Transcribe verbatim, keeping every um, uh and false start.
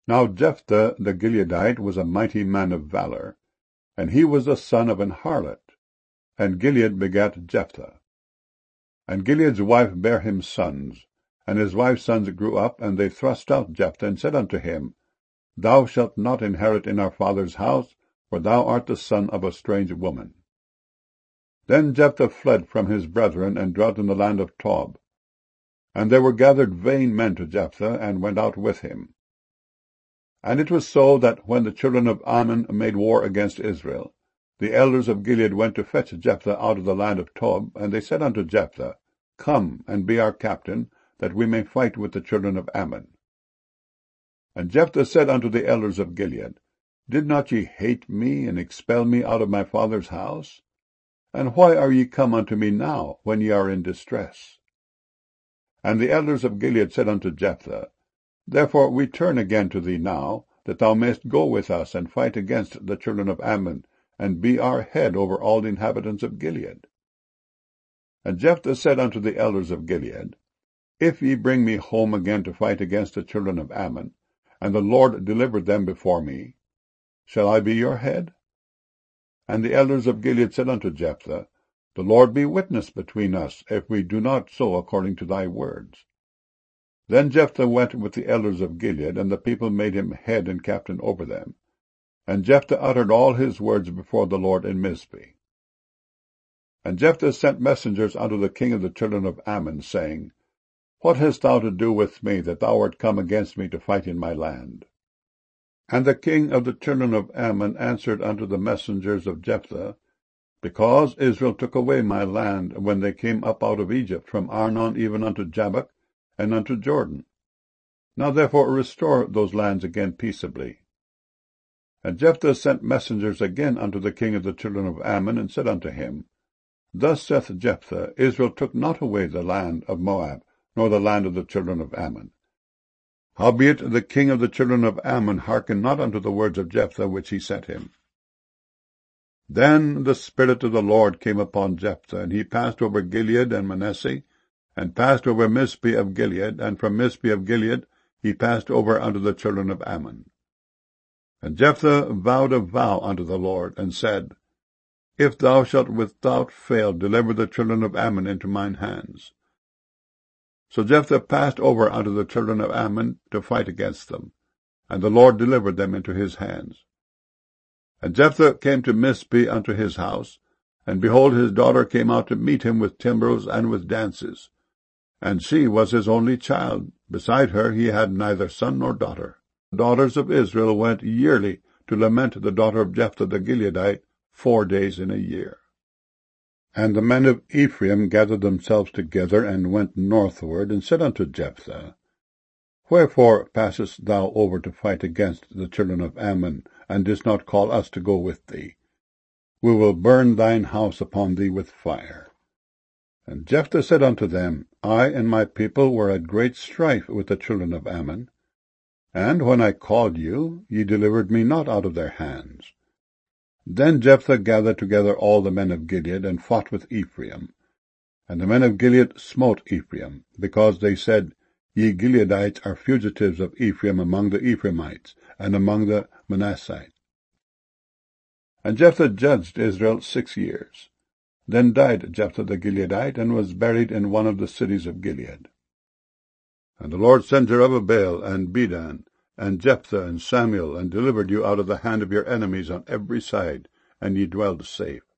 Now Jephthah the Gileadite was a mighty man of valor, and he was the son of an harlot, and Gilead begat Jephthah. And Gilead's wife bare him sons, and his wife's sons grew up, and they thrust out Jephthah, and said unto him, Thou shalt not inherit in our father's house, for thou art the son of a strange woman. Then Jephthah fled from his brethren, and dwelt in the land of Tob. And there were gathered vain men to Jephthah, and went out with him. And it was so that when the children of Ammon made war against Israel, the elders of Gilead went to fetch Jephthah out of the land of Tob, and they said unto Jephthah, Come, and be our captain, that we may fight with the children of Ammon. And Jephthah said unto the elders of Gilead, Did not ye hate me, and expel me out of my father's house? And why are ye come unto me now, when ye are in distress? And the elders of Gilead said unto Jephthah, Therefore we turn again to thee now, that thou mayest go with us, and fight against the children of Ammon, and be our head over all the inhabitants of Gilead. And Jephthah said unto the elders of Gilead, If ye bring me home again to fight against the children of Ammon, and the Lord deliver them before me, shall I be your head? And the elders of Gilead said unto Jephthah, The Lord be witness between us, if we do not so according to thy words. Then Jephthah went with the elders of Gilead, and the people made him head and captain over them. And Jephthah uttered all his words before the Lord in Mizpeh. And Jephthah sent messengers unto the king of the children of Ammon, saying, What hast thou to do with me, that thou art come against me to fight in my land? And the king of the children of Ammon answered unto the messengers of Jephthah, Because Israel took away my land, when they came up out of Egypt, from Arnon even unto Jabbok, and unto Jordan. Now therefore restore those lands again peaceably. And Jephthah sent messengers again unto the king of the children of Ammon, and said unto him, Thus saith Jephthah, Israel took not away the land of Moab, nor the land of the children of Ammon. Howbeit the king of the children of Ammon hearkened not unto the words of Jephthah which he sent him. Then the Spirit of the Lord came upon Jephthah, and he passed over Gilead and Manasseh, and passed over Mizpeh of Gilead, and from Mizpeh of Gilead he passed over unto the children of Ammon. And Jephthah vowed a vow unto the Lord, and said, If thou shalt without fail deliver the children of Ammon into mine hands. So Jephthah passed over unto the children of Ammon to fight against them, and the Lord delivered them into his hands. And Jephthah came to Mizpeh unto his house, and behold, his daughter came out to meet him with timbrels and with dances. And she was his only child. Beside her he had neither son nor daughter. The daughters of Israel went yearly to lament the daughter of Jephthah the Gileadite four days in a year. And the men of Ephraim gathered themselves together, and went northward, and said unto Jephthah, Wherefore passest thou over to fight against the children of Ammon, and didst not call us to go with thee? We will burn thine house upon thee with fire. And Jephthah said unto them, I and my people were at great strife with the children of Ammon, and when I called you, ye delivered me not out of their hands. Then Jephthah gathered together all the men of Gilead, and fought with Ephraim. And the men of Gilead smote Ephraim, because they said, Ye Gileadites are fugitives of Ephraim among the Ephraimites, and among the Manassites. And Jephthah judged Israel six years. Then died Jephthah the Gileadite, and was buried in one of the cities of Gilead. And the Lord sent Jerubbaal, and Bedan, and Jephthah, and Samuel, and delivered you out of the hand of your enemies on every side, and ye dwelled safe.